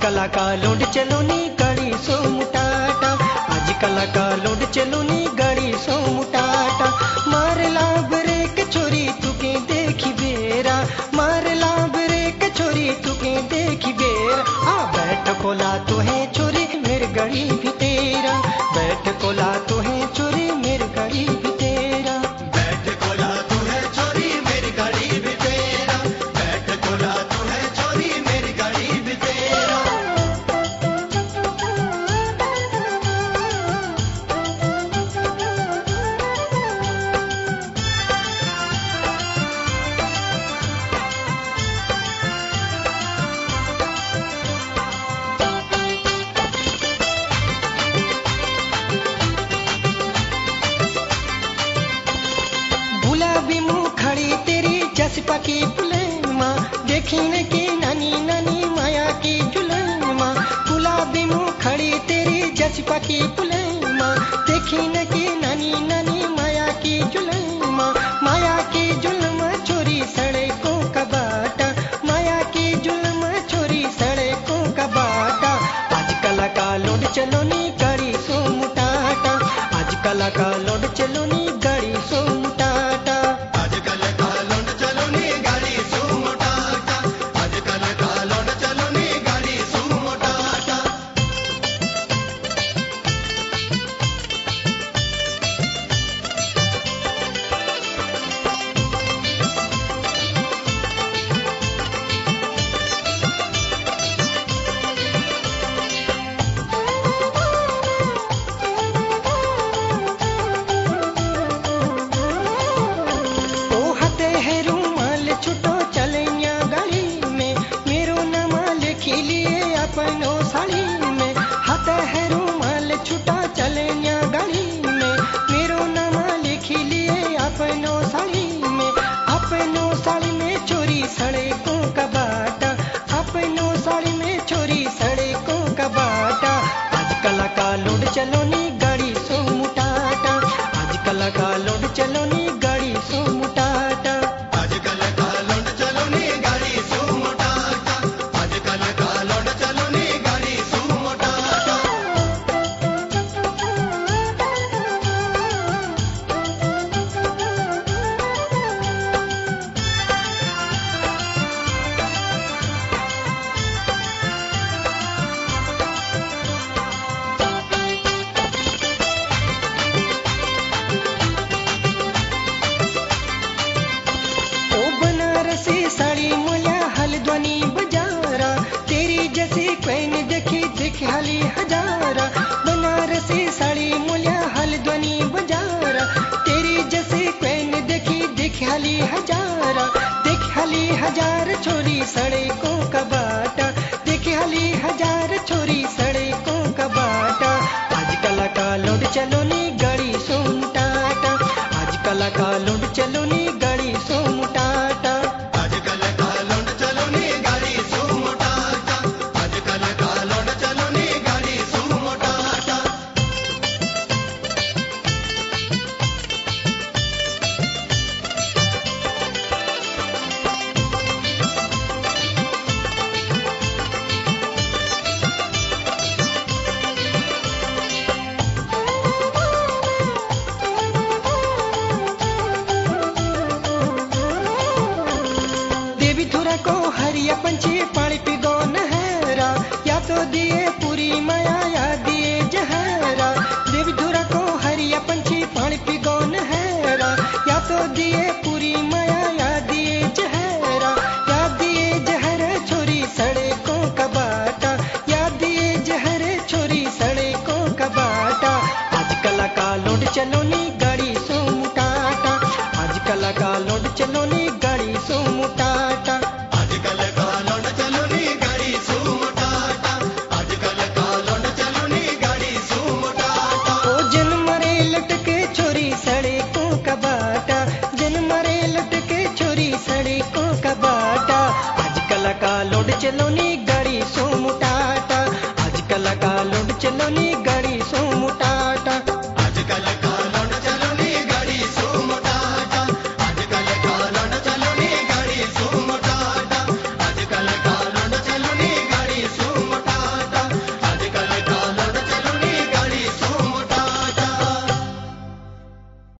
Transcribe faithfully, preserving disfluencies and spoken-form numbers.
आजकल का लोड चलो नी गाड़ी सो मुटाटा, आजकल का लोड चलो नी गाड़ी सो मुटाटा। मार ला ब्रेक छोरी तुके देखी बेरा, मार ला ब्रेक छोरी तुके देखी बेरा। आ बैठ कोला तो है छोरी मेरी गाड़ी भी तेरा, बैठ कोला तो है छोरी मेरी गाड़ी भी तेरा। बैठ कोला तू है छोरी मेरी गाड़ी भी तेरा, बैठ कोला तू है छोरी मेरी गाड़ी भी तेरा। गुलाबी मुँह खड़ी तेरी जसपा की पुलेमा, देखने की नानी नानी माया की जुलेमा। गुलाबी मुँह खड़ी तेरी जसपा की पुलेमा, देखने की नानी नानी माया की जुलेमा। माया की जुल्म छोरी सड़कों का बाटा, माया की जुल्म छोरी सड़कों का बाटा। आजकल का लोड चलो नी गाड़ी सो मुटाटा, आजकल का लोड चलो नी गाड़ी सो मुटाटा। आजकल का लोड चलो नी गाड़ी सू मोटाटा, आजकल का लोड चलो नी गाड़ी सू मोटाटा। ओ हते है रुमाल छुटो चलैया गाड़ी में, मेरो नाम लिखी लिए अपनो साड़ी में। हते है रुमाल छुटा चलैया गाड़ी में, मेरो नाम लिखी लिए अपनो साड़ी में। अपनो साड़ी में चोरी सड़कों का बाटा, अपनो साड़ी में चोरी सड़कों का बाटा। आजकल का लोड चलो नी गाड़ी सो मुटाटा, आजकल का लोड चलो नी गाड़ी सो मुटाटा। आजकल का लोड चलो नी गाड़ी सू मोटाटा, आजकल का लोड चलो नी गाड़ी सू मोटाटा। ओ बनारसी साड़ी मोला हल्द्वानी बजारा, तेरी जैसी कोई न देखी देख हाली हजारा। बनारसी साड़ी मोला हल्द्वानी बजारा, तेरी जैसी कोई न देखी देख हाली हजारा। देख हाली हजार छोरी सड़कों का बाटा, देख हाली हजार छोरी सड़कों का बाटा। आजकल का लोड चलो नी गाड़ी सो मुटाटा, आजकल का लोड चलो नी गाड़ी सो मुटाटा। आजकल का लोड चलो नी गाड़ी सू मोटाटा, आजकल का लोड चलो नी गाड़ी सू मोटाटा। देवी थुरा को हरिया पंछी पानी पिगो नहरा, या तो दिए पूरी माया या दिए जहरा। देवी थुरा को हरिया पंछी पानी पिगो नहरा, या तो दिए पूरी माया या दिए जहरा। या दिए जहर छोरी सड़कों का बाटा, या दिए जहर छोरी सड़कों का बाटा। आजकल का लोड चलो नी गाड़ी सो मुटाटा, आजकल का लोड चलो नी गाड़ी सो मुटाटा। आजकल का लोड चलो नी गाड़ी सू मोटाटा, आजकल का लोड चलो नी गाड़ी सू मोटाटा। ओ जन मरे लटके छोरी सड़कों का बाटा, जन मरे लटके छोरी सड़कों का बाटा। आजकल का लोड चलो नी गाड़ी सो मुटा